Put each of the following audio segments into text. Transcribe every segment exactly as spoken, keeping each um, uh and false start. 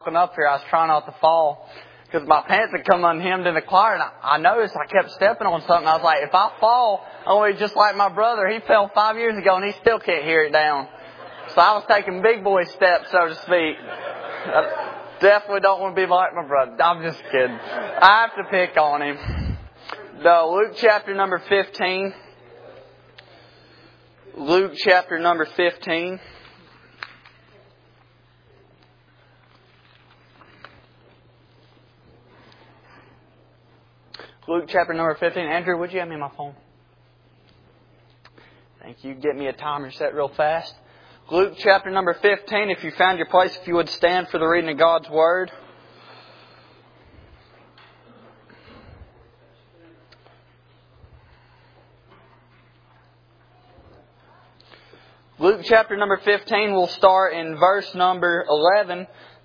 Walking up here, I was trying not to fall because my pants had come unhemmed in the choir, and I, I noticed I kept stepping on something. I was like, if I fall, I'm going to be just like my brother. He fell five years ago, and he still can't hear it down. So I was taking big boy steps, so to speak. I definitely don't want to be like my brother. I'm just kidding. I have to pick on him. The Luke chapter number fifteen. Luke chapter number fifteen. Luke chapter number fifteen. Andrew, would you have me my phone? Thank you. Get me a timer set real fast. Luke chapter number fifteen. If you found your place, if you would stand for the reading of God's Word. Luke chapter number fifteen, we'll start in verse number eleven.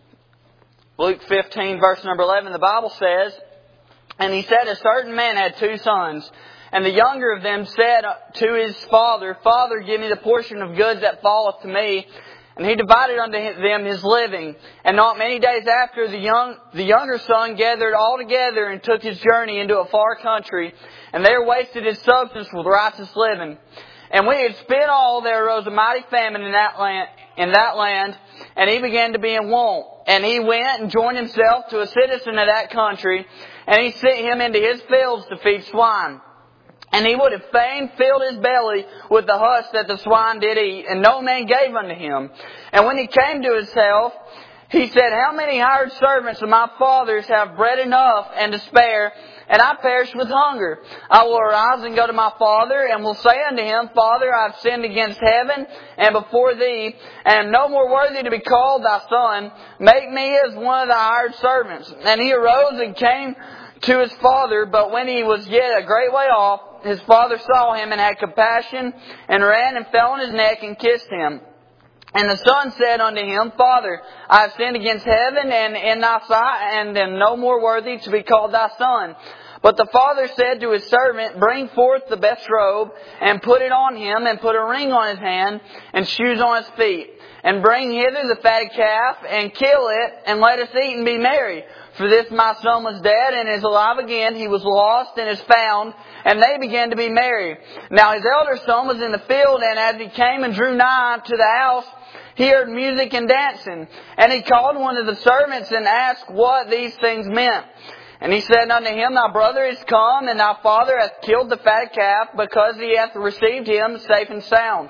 Luke fifteen, verse number eleven, the Bible says, "And he said, a certain man had two sons. And the younger of them said to his father, Father, give me the portion of goods that falleth to me. And he divided unto them his living. And not many days after, the young the younger son gathered all together and took his journey into a far country. And there wasted his substance with righteous living. And when he had spent all, there arose a mighty famine in that land, in that land, and he began to be in want. And he went and joined himself to a citizen of that country, and he sent him into his fields to feed swine. And he would have fain filled his belly with the husk that the swine did eat, and no man gave unto him. And when he came to himself, he said, How many hired servants of my father's have bread enough and to spare, and I perish with hunger? I will arise and go to my father, and will say unto him, Father, I have sinned against heaven and before thee, and am no more worthy to be called thy son. Make me as one of thy hired servants. And he arose and came to his father, but when he was yet a great way off, his father saw him and had compassion, and ran and fell on his neck and kissed him. And the son said unto him, Father, I have sinned against heaven and in thy sight, and am no more worthy to be called thy son. But the father said to his servant, Bring forth the best robe, and put it on him, and put a ring on his hand, and shoes on his feet. And bring hither the fatted calf, and kill it, and let us eat and be merry. For this my son was dead, and is alive again. He was lost, and is found. And they began to be merry. Now his elder son was in the field, and as he came and drew nigh to the house, he heard music and dancing. And he called one of the servants and asked what these things meant. And he said unto him, Thy brother is come, and thy father hath killed the fatted calf, because he hath received him safe and sound.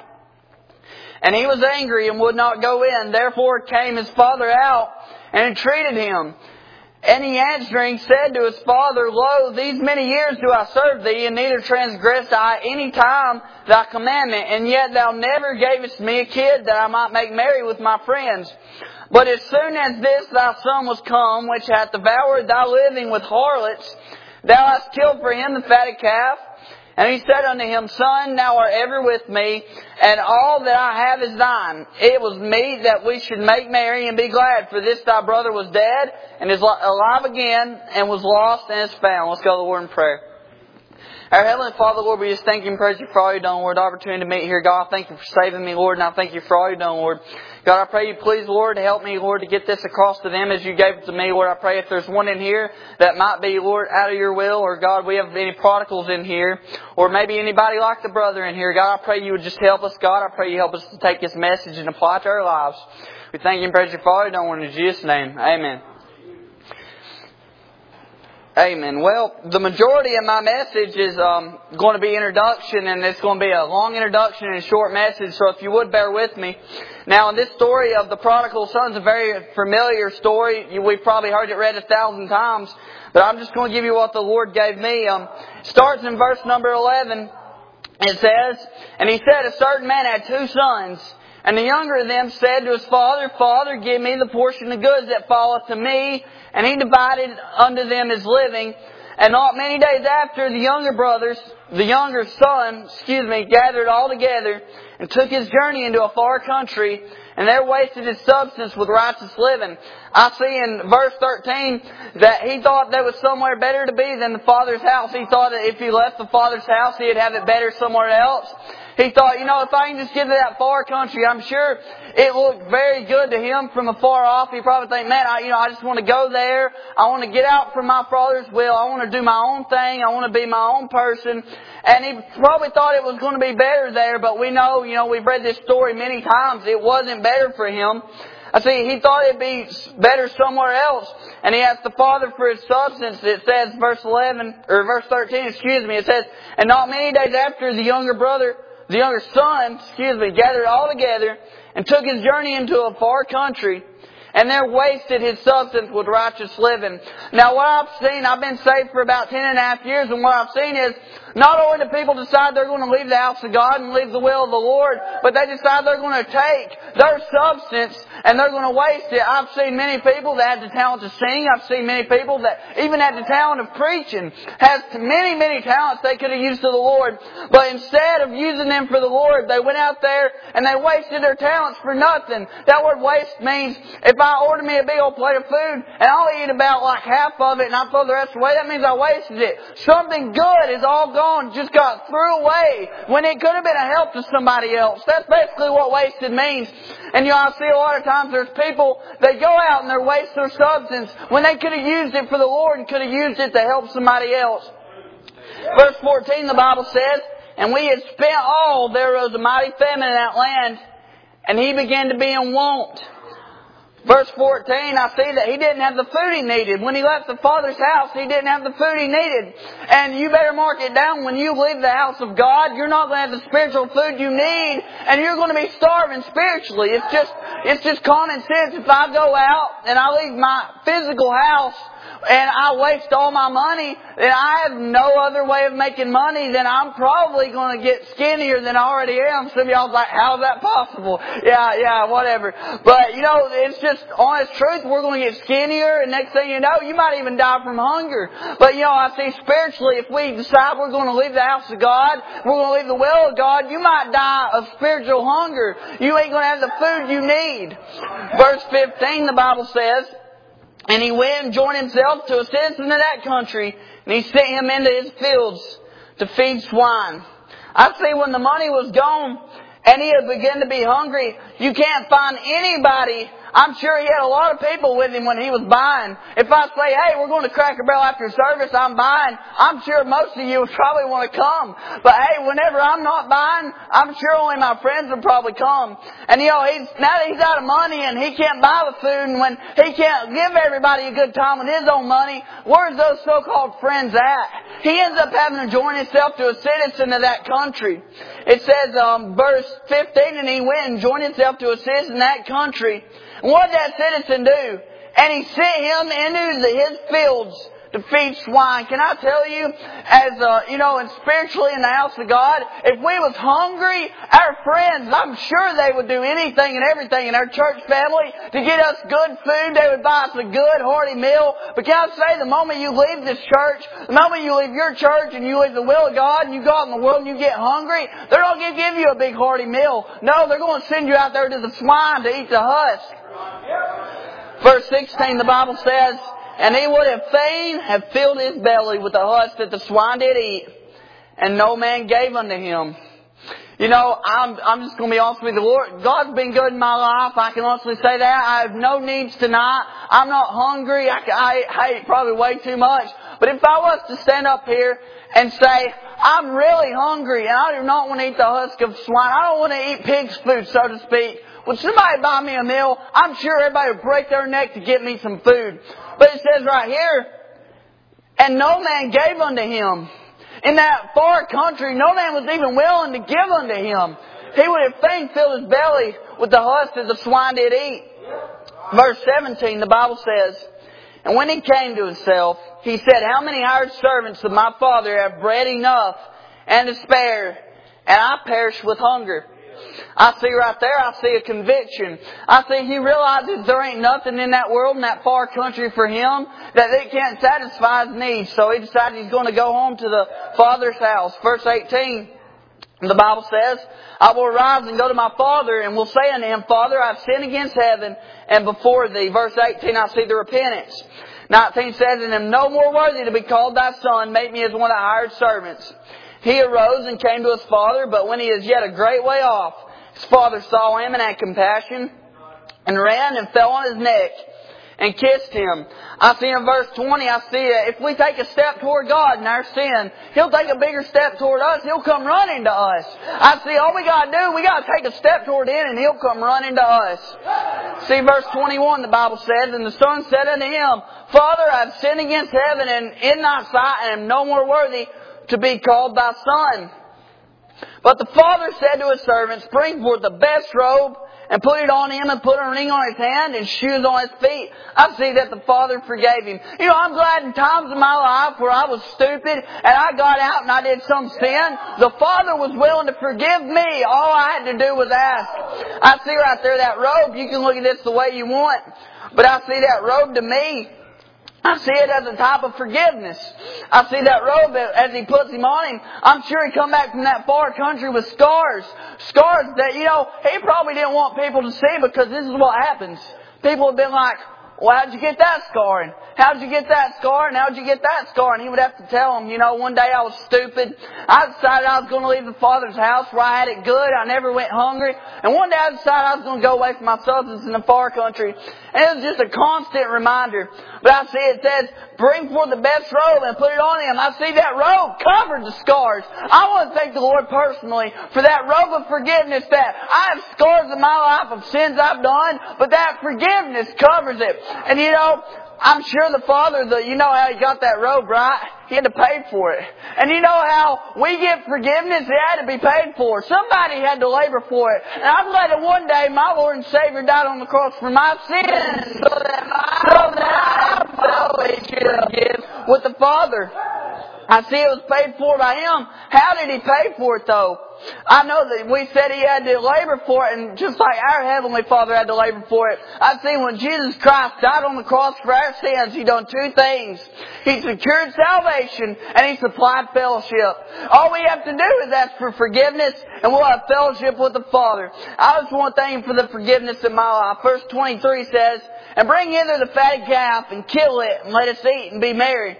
And he was angry and would not go in. Therefore came his father out and entreated him. And he answering said to his father, Lo, these many years do I serve thee, and neither transgressed I any time thy commandment. And yet thou never gavest me a kid, that I might make merry with my friends. But as soon as this thy son was come, which hath devoured thy living with harlots, thou hast killed for him the fatted calf. And he said unto him, Son, thou art ever with me, and all that I have is thine. It was meet that we should make merry and be glad, for this thy brother was dead, and is alive again, and was lost, and is found. Let's go to the Lord in prayer. Our Heavenly Father, Lord, we just thank you and praise you for all you've done, Lord. The opportunity to meet here, God. I thank you for saving me, Lord, and I thank you for all you've done, Lord. God, I pray you please, Lord, to help me, Lord, to get this across to them as you gave it to me, Lord. I pray if there's one in here that might be, Lord, out of your will, or God, we have any prodigals in here, or maybe anybody like the brother in here. God, I pray you would just help us, God. I pray you help us to take this message and apply it to our lives. We thank you and praise you for all you've done, Lord, in Jesus' name. Amen. Amen. Well, the majority of my message is um, going to be introduction, and it's going to be a long introduction and a short message, so if you would bear with me. Now, in this story of the prodigal son is a very familiar story. You, we've probably heard it read a thousand times, but I'm just going to give you what the Lord gave me. Um, it starts in verse number eleven. It says, And he said, A certain man had two sons, and the younger of them said to his father, Father, give me the portion of goods that falleth to me. And he divided unto them his living. And not many days after, the younger brothers, the younger son, excuse me, gathered all together and took his journey into a far country, and there wasted his substance with righteous living. I see in verse thirteen that he thought there was somewhere better to be than the father's house. He thought that if he left the father's house, he'd have it better somewhere else. He thought, you know, if I can just get to that far country, I'm sure it looked very good to him from afar off. He probably think, man, I, you know, I just want to go there. I want to get out from my Father's will. I want to do my own thing. I want to be my own person. And he probably thought it was going to be better there, but we know, you know, we've read this story many times. It wasn't better for him. I see, he thought it'd be better somewhere else. And he asked the Father for his substance. It says, verse eleven, or verse thirteen, excuse me, it says, and not many days after, the younger brother, the younger son, excuse me, gathered all together and took his journey into a far country, and there wasted his substance with righteous living. Now what I've seen, I've been saved for about ten and a half years, and what I've seen is, not only do people decide they're going to leave the house of God and leave the will of the Lord, but they decide they're going to take their substance and they're going to waste it. I've seen many people that had the talent to sing. I've seen many people that even had the talent of preaching. Has many, many talents they could have used to the Lord. But instead of using them for the Lord, they went out there and they wasted their talents for nothing. That word waste means if I order me a big old plate of food and I'll eat about like half of it and I throw the rest away, that means I wasted it. Something good is all gone. Just got threw away when it could have been a help to somebody else. That's basically what wasted means. And you know, I see a lot of times there's people, they go out and they waste their substance when they could have used it for the Lord and could have used it to help somebody else. Verse fourteen, the Bible says, and we had spent all, there was a mighty famine in that land, and he began to be in want. Verse fourteen, I see that he didn't have the food he needed. When he left the Father's house, he didn't have the food he needed. And you better mark it down. When you leave the house of God, you're not going to have the spiritual food you need, and you're going to be starving spiritually. It's just, it's just common sense. If I go out and I leave my physical house and I waste all my money, then I have no other way of making money, then I'm probably going to get skinnier than I already am. Some of y'all like, how's that possible? Yeah, yeah, whatever. But, you know, it's just honest truth. We're going to get skinnier, and next thing you know, you might even die from hunger. But, you know, I see spiritually, if we decide we're going to leave the house of God, we're going to leave the will of God, you might die of spiritual hunger. You ain't going to have the food you need. Verse fifteen, the Bible says, and he went and joined himself to a citizen of that country, and he sent him into his fields to feed swine. I see when the money was gone and he had begun to be hungry, you can't find anybody. I'm sure he had a lot of people with him when he was buying. If I say, hey, we're going to Cracker Barrel after service, I'm buying, I'm sure most of you would probably want to come. But hey, whenever I'm not buying, I'm sure only my friends would probably come. And you know, he's, now that he's out of money and he can't buy the food, and when he can't give everybody a good time with his own money, where's those so-called friends at? He ends up having to join himself to a citizen of that country. It says, um, verse fifteen, and he went and joined himself to a citizen of that country. And what did that citizen do? And he sent him into the, his fields to feed swine. Can I tell you, as uh, you know, and spiritually in the house of God, if we was hungry, our friends, I'm sure they would do anything and everything in our church family to get us good food. They would buy us a good hearty meal. But can I say, the moment you leave this church, the moment you leave your church and you leave the will of God and you go out in the world and you get hungry, they're not going to give you a big hearty meal. No, they're going to send you out there to the swine to eat the husk. Verse sixteen, the Bible says, and he would have fain have filled his belly with the husk that the swine did eat, and no man gave unto him. You know, I'm, I'm just going to be honest with you. The Lord, God's been good in my life. I can honestly say that. I have no needs tonight. I'm not hungry. I, I, I ate probably way too much. But if I was to stand up here and say, I'm really hungry and I do not want to eat the husk of swine, I don't want to eat pig's food, so to speak, would somebody buy me a meal? I'm sure everybody would break their neck to get me some food. But it says right here, and no man gave unto him. In that far country, no man was even willing to give unto him. He would have fain filled his belly with the husk that the swine did eat. Verse seventeen, the Bible says, and when he came to himself, he said, how many hired servants of my father have bread enough and to spare, and I perish with hunger? I see right there, I see a conviction. I see he realizes there ain't nothing in that world, in that far country for him, that it can't satisfy his needs. So he decided he's going to go home to the Father's house. Verse eighteen, the Bible says, I will arise and go to my father, and will say unto him, Father, I have sinned against heaven and before thee. Verse eighteen, I see the repentance. nineteen says, and am no more worthy to be called thy son. Make me as one of thy hired servants. he arose and came to his father, but when he was yet a great way off, his father saw him and had compassion, and ran and fell on his neck and kissed him. I see in verse twenty, I see that if we take a step toward God in our sin, He'll take a bigger step toward us. He'll come running to us. I see all we got to do, we got to take a step toward Him and He'll come running to us. See verse twenty-one, the Bible says, and the son said unto him, Father, I have sinned against heaven and in thy sight, and am no more worthy to be called thy son. But the father said to his servants, Bring forth the best robe, and put it on him, and put a ring on his hand, and shoes on his feet. I see that the father forgave him. You know, I'm glad in times of my life where I was stupid, and I got out and I did some sin, the father was willing to forgive me. All I had to do was ask. I see right there that robe. You can look at this the way you want, but I see that robe to me, I see it as a type of forgiveness. I see that robe as he puts him on him. I'm sure he come back from that far country with scars. Scars that, you know, he probably didn't want people to see, because this is what happens. People have been like, well, how'd you get that scar? And how'd you get that scar? And how'd you get that scar? And he would have to tell them, you know, one day I was stupid. I decided I was going to leave the Father's house where I had it good. I never went hungry. And one day I decided I was going to go away from my substance in the far country. And it was just a constant reminder. But I see it says, bring forth the best robe and put it on him. I see that robe covered the scars. I want to thank the Lord personally for that robe of forgiveness, that I have scars in my life of sins I've done, but that forgiveness covers it. And you know, I'm sure the Father, the, you know how He got that robe, right? He had to pay for it. And you know how we get forgiveness? It had to be paid for. Somebody had to labor for it. And I'm glad that one day my Lord and Savior died on the cross for my sins, so that I, so that I always should give with the Father. I see it was paid for by Him. How did He pay for it though? I know that we said He had to labor for it, and just like our Heavenly Father had to labor for it, I see when Jesus Christ died on the cross for our sins, He done two things. He secured salvation, and He supplied fellowship. All we have to do is ask for forgiveness, and we'll have fellowship with the Father. I just want to thank Him for the forgiveness in my life. Verse twenty-three says, And bring hither the fatted calf, and kill it, and let us eat, and be merry.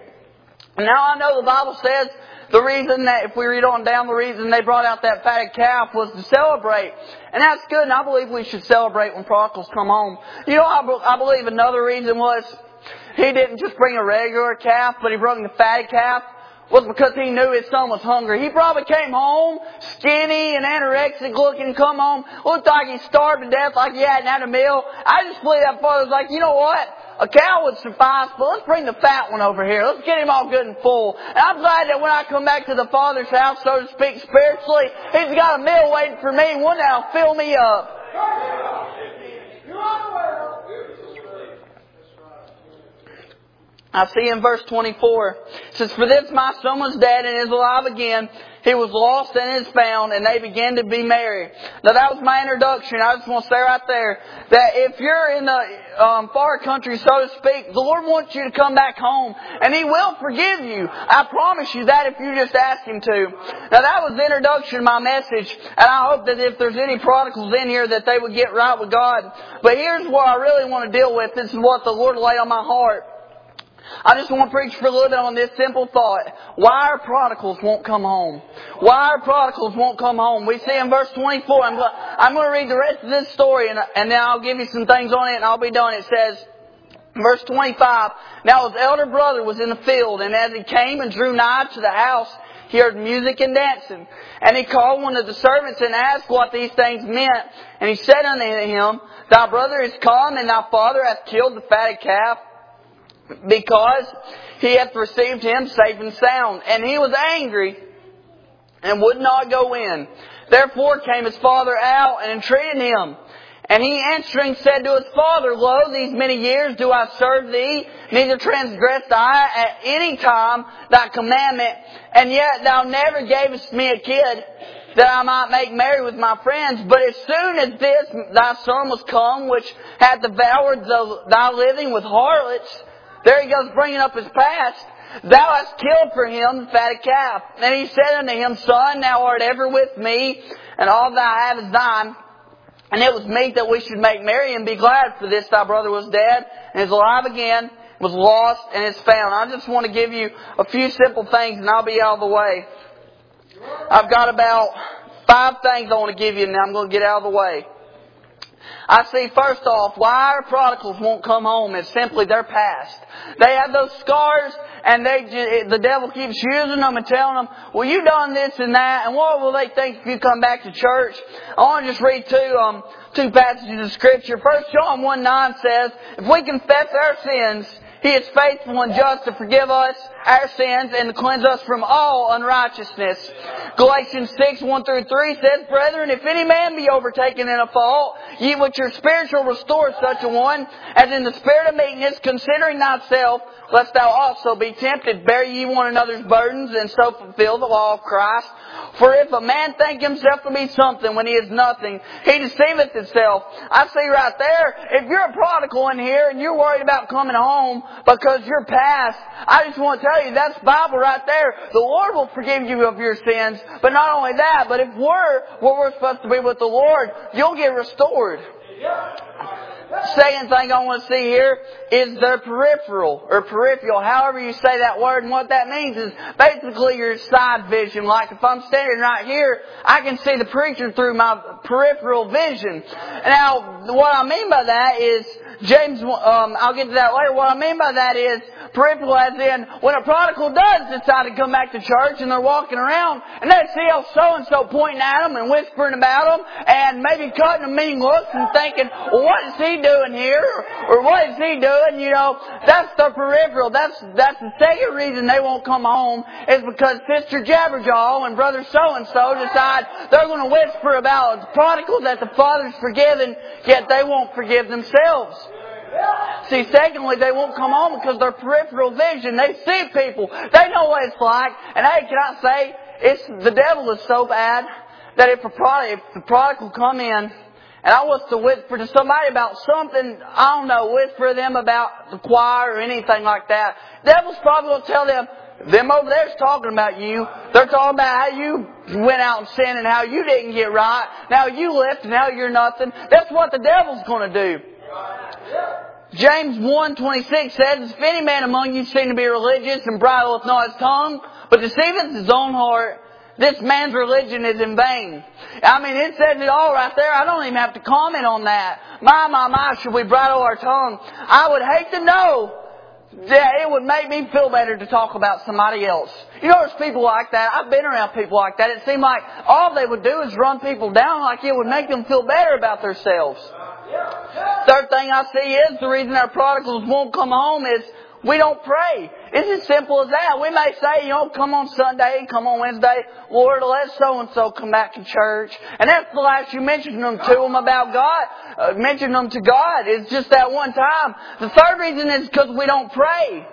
Now I know the Bible says the reason that, if we read on down, the reason they brought out that fatted calf was to celebrate. And that's good, and I believe we should celebrate when prodigals come home. You know, I, be- I believe another reason was He didn't just bring a regular calf, but He brought the fatted calf, was because He knew His son was hungry. He probably came home skinny and anorexic looking, come home, looked like he starved to death, like he hadn't had a meal. I just believe that father was like, you know what? A cow would suffice, but let's bring the fat one over here. Let's get him all good and full. And I'm glad that when I come back to the Father's house, so to speak, spiritually, He's got a meal waiting for me, one that'll fill me up. I see in verse twenty-four, it says, For this my son was dead and is alive again. He was lost and is found, and they began to be merry. Now that was my introduction. I just want to say right there that if you're in the um, far country, so to speak, the Lord wants you to come back home, and He will forgive you. I promise you that if you just ask Him to. Now that was the introduction to my message, and I hope that if there's any prodigals in here that they would get right with God. But here's what I really want to deal with. This is what the Lord laid on my heart. I just want to preach for a little bit on this simple thought. Why our prodigals won't come home? Why our prodigals won't come home? We see in verse twenty-four, I'm going, I'm going to read the rest of this story, and, and then I'll give you some things on it and I'll be done. It says, verse twenty-five, Now his elder brother was in the field, and as he came and drew nigh to the house, he heard music and dancing. And he called one of the servants and asked what these things meant. And he said unto him, Thy brother is come, and thy father hath killed the fatted calf, because he hath received him safe and sound. And he was angry and would not go in. Therefore came his father out and entreated him. And he answering said to his father, Lo, these many years do I serve thee, neither transgressed I at any time thy commandment, and yet thou never gavest me a kid, that I might make merry with my friends. But as soon as this thy son was come, which hath devoured the, thy living with harlots, there he goes bringing up his past, thou hast killed for him the fatted calf. And he said unto him, Son, thou art ever with me, and all that I have is thine. And it was meet that we should make merry and be glad, for this thy brother was dead, and is alive again, was lost, and is found. I just want to give you a few simple things, and I'll be out of the way. I've got about five things I want to give you, and I'm going to get out of the way. I see, first off, why our prodigals won't come home is simply their past. They have those scars, and they the devil keeps using them and telling them, well, you done this and that, and what will they think if you come back to church? I want to just read two um two passages of Scripture. First John one nine says, if we confess our sins, He is faithful and just to forgive us our sins and to cleanse us from all unrighteousness. Galatians six one through three says, brethren, if any man be overtaken in a fault, ye which are spiritual restore such a one, as in the spirit of meekness, considering thyself, lest thou also be tempted. Bear ye one another's burdens, and so fulfill the law of Christ. For if a man think himself to be something when he is nothing, he deceiveth himself. I see right there, if you're a prodigal in here and you're worried about coming home because you're past, I just want to tell you, that's Bible right there. The Lord will forgive you of your sins. But not only that, but if we're where we're supposed to be with the Lord, you'll get restored. Second thing I want to see here is their peripheral or peripheral, however you say that word. And what that means is basically your side vision. Like if I'm standing right here, I can see the preacher through my peripheral vision. Now, what I mean by that is, James, um, I'll get to that later. What I mean by that is peripheral as in when a prodigal does decide to come back to church and they're walking around and they see how so-and-so pointing at them and whispering about them and maybe cutting them mean looks and thinking, well, what is he doing here? Or what is he doing? You know, that's the peripheral. That's, that's the second reason they won't come home is because Sister Jabberjaw and Brother so-and-so decide they're going to whisper about the prodigal that the Father's forgiven, yet they won't forgive themselves. See, secondly, they won't come home because their peripheral vision. They see people. They know what it's like. And hey, can I say, it's the devil is so bad that if a prodigal, if the prodigal come in and I was to whisper to somebody about something, I don't know, whisper to them about the choir or anything like that, the devil's probably going to tell them, them over there's talking about you. They're talking about how you went out and sinned and how you didn't get right. Now you left and now you're nothing. That's what the devil's going to do. James one twenty-six says, if any man among you seem to be religious and bridleth not his tongue, but deceiveth his own heart, this man's religion is in vain. I mean, it says it all right there. I don't even have to comment on that. My, my, my, should we bridle our tongue? I would hate to know that it would make me feel better to talk about somebody else. You know, there's people like that. I've been around people like that. It seemed like all they would do is run people down, like it would make them feel better about themselves. Third thing I see is the reason our prodigals won't come home is we don't pray. It's as simple as that. We may say, you know, come on Sunday, come on Wednesday, Lord, let so-and-so come back to church. And that's the last you mentioned them to them about God. Uh, mention them to God. It's just that one time. The third reason is because we don't pray.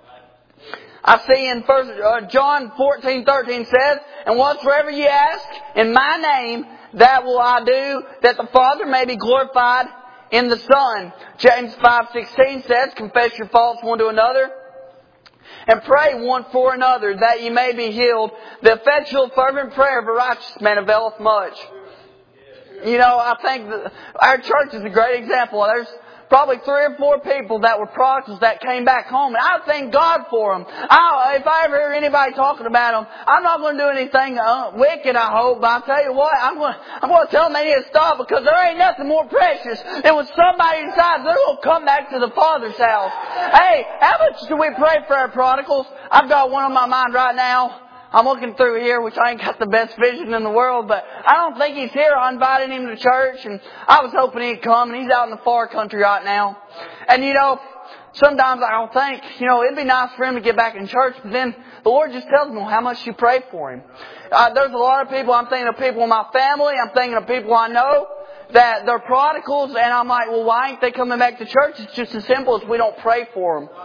I see in First uh, John fourteen thirteen says, and whatsoever ye ask in my name, that will I do, that the Father may be glorified in the Son. James five sixteen says, confess your faults one to another, and pray one for another, that ye may be healed. The effectual fervent prayer of a righteous man availeth much. You know, I think that our church is a great example. There's probably three or four people that were prodigals that came back home. And I thank God for them. I, if I ever hear anybody talking about them, I'm not going to do anything uh, wicked, I hope. But I'll tell you what, I'm going, I'm going to tell them they need to stop, because there ain't nothing more precious than when somebody decides they're going to come back to the Father's house. Hey, how much do we pray for our prodigals? I've got one on my mind right now. I'm looking through here, which I ain't got the best vision in the world, but I don't think he's here. I invited him to church, and I was hoping he'd come, and he's out in the far country right now. And you know, sometimes I'll think, you know, it'd be nice for him to get back in church, but then the Lord just tells me how much you pray for him. Uh, there's a lot of people, I'm thinking of people in my family, I'm thinking of people I know, that they're prodigals, and I'm like, well, why ain't they coming back to church? It's just as simple as we don't pray for them.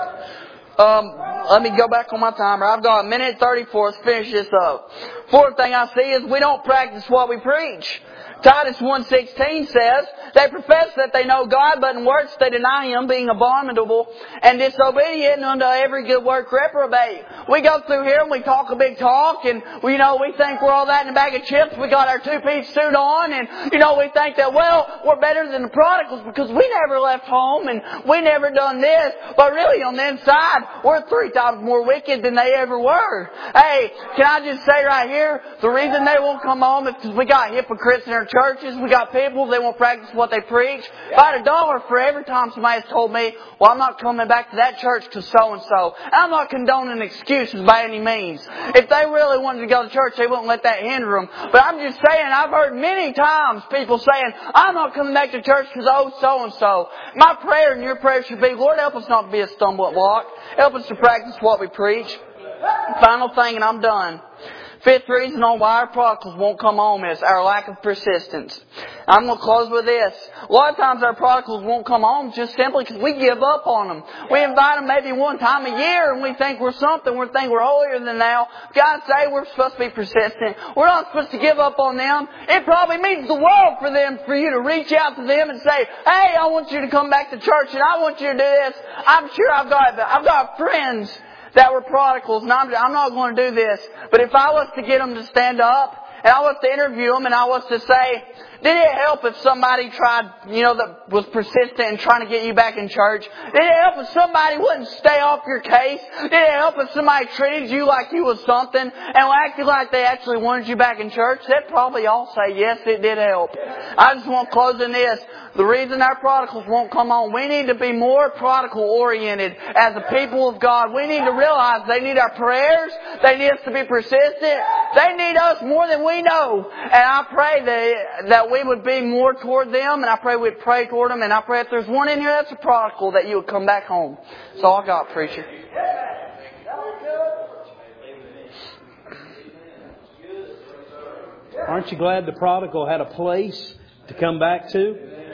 Um, let me go back on my timer. I've got a minute thirty-four. Let's finish this up. Fourth thing I see is we don't practice what we preach. Titus one sixteen says, they profess that they know God, but in works they deny Him, being abominable and disobedient unto every good work reprobate. We go through here and we talk a big talk, and you know, we think we're all that in a bag of chips. We got our two-piece suit on, and you know, we think that, well, we're better than the prodigals because we never left home and we never done this. But really on the inside, we're three times more wicked than they ever were. Hey, can I just say right here, the reason they won't come home is because we got hypocrites in our churches. We got people, they won't practice what they preach. If I had a dollar for every time somebody has told me, well, I'm not coming back to that church because so-and-so. I'm not condoning excuses by any means. If they really wanted to go to church, they wouldn't let that hinder them. But I'm just saying, I've heard many times people saying, I'm not coming back to church because oh, so-and-so. My prayer and your prayer should be, Lord, help us not to be a stumbling block. Help us to practice what we preach. Final thing, and I'm done. Fifth reason on why our prodigals won't come home is our lack of persistence. I'm going to close with this. A lot of times our prodigals won't come home just simply because we give up on them. We invite them maybe one time a year and we think we're something. We think we're holier than thou. God say we're supposed to be persistent. We're not supposed to give up on them. It probably means the world for them, for you to reach out to them and say, hey, I want you to come back to church and I want you to do this. I'm sure I've got, I've got friends that were prodigals, and I'm, I'm not going to do this. But if I was to get them to stand up, and I was to interview them, and I was to say, did it help if somebody tried, you know, that was persistent in trying to get you back in church? Did it help if somebody wouldn't stay off your case? Did it help if somebody treated you like you was something and acted like they actually wanted you back in church? They'd probably all say, yes, it did help. I just want to close in this. The reason our prodigals won't come on, we need to be more prodigal-oriented as a people of God. We need to realize they need our prayers. They need us to be persistent. They need us more than we know. And I pray that, that we would be more toward them, and I pray we'd pray toward them, and I pray if there's one in here that's a prodigal, that you would come back home. That's all I got, preacher. Aren't you glad the prodigal had a place to come back to?